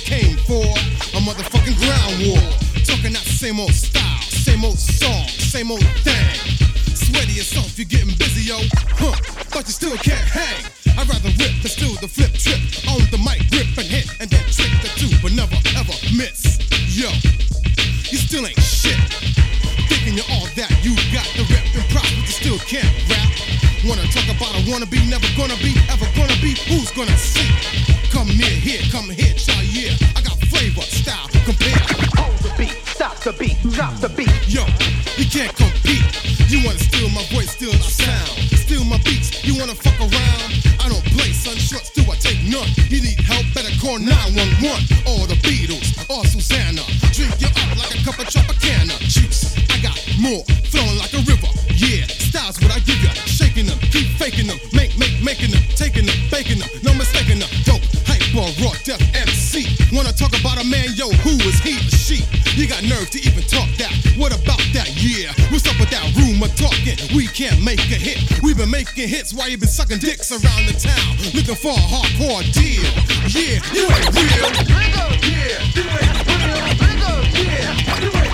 came for a motherfucking ground war. Talking that same old style, same old song, same old thing. Swear to yourself, you're getting busy, yo. But you still can't hang. I'd rather rip than steal the flip trip. On the mic, grip and hit, and then trick the two, but never ever miss. Yo, you still ain't shit. Thinking you're all that, you got the rep and prop, but you still can't rap. Wanna talk about a wannabe, never gonna be, ever gonna be, who's gonna see? Come near here, come here, try yeah. I got flavor, style, compare. Hold the beat, stop the beat, drop the beat. Yo, you can't compete. You wanna steal my voice, steal my sound, steal my beats, you wanna fuck around? I don't play, son, shorts do I take none. You need help, better call 911. Or the Beatles, or Susanna. Drink you up like a cup of Tropicana juice. I got more, flowing like a river. Yeah, styles what I give ya. Shaking them, keep faking them, making them, taking them, baking them, no mistaking them. Dope, hyper, raw, death, MC. Wanna talk about a man, yo, who is he or she? You got nerve to even talk that. What about that? Yeah, what's up with that rumor talking? We can't make a hit. We've been making hits while you been sucking dicks around the town, looking for a hardcore deal. Yeah, you ain't real. Yeah, you ain't real. Yeah, you ain't real.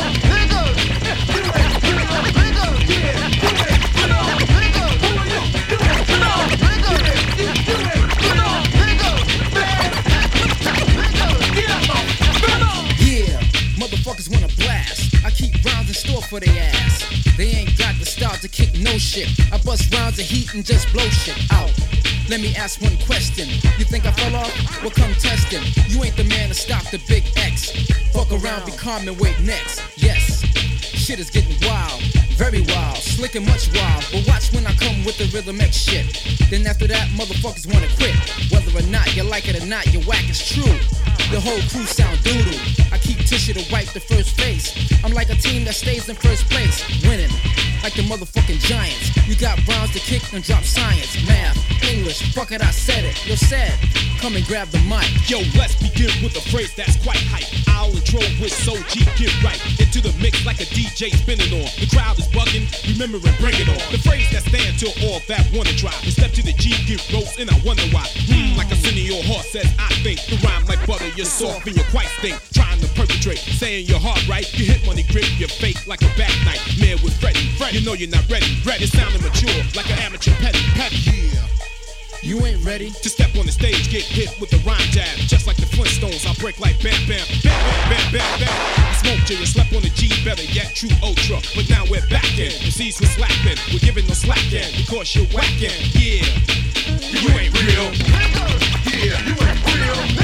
Motherfuckers wanna blast. I keep rounds in store for their ass. They ain't got the style to kick no shit. I bust rounds of heat and just blow shit out. Let me ask one question. You think I fell off? Well, come testing. You ain't the man to stop the big X. Fuck around, be calm and wait next. Yes, shit is getting wild, very wild, slick and much wild. But watch when I come with the Rhythm X shit. Then after that, motherfuckers wanna quit. Whether or not you like it or not, your whack is true. The whole crew sound doodle. I keep tissue to wipe the first face. I'm like a team that stays in first place, winning like the motherfucking Giants. You got rhymes to kick and drop science, math, English. Fuck it, I said it. You're sad. Come and grab the mic. Yo, let's begin with a phrase that's quite hype. I'll intro with Soul G, get right into the mix like a DJ spinning on. The crowd is bugging, remember and bring it on. The phrase that stands to all that wanna try. And step to the G, get roast, and I wonder why. Like a senior horse says, I think. The rhyme like butter, you're soft and you quite stink. Trying to perpetrate, saying your heart right. You hit money grip, you're fake like a back night. Man with Freddy, you know you're not ready. You're sounding mature like an amateur petty. Yeah. You ain't ready to step on the stage, get hit with the rhyme jab. Just like the Flintstones, I break like bam, bam, bam, bam, bam, bam, bam. You smoke till you slept on the G, better yet, true ultra. But now we're back in, the C's were slapping. We're giving no slack in, because you're whacking. Yeah, you ain't real. Yeah, you ain't real.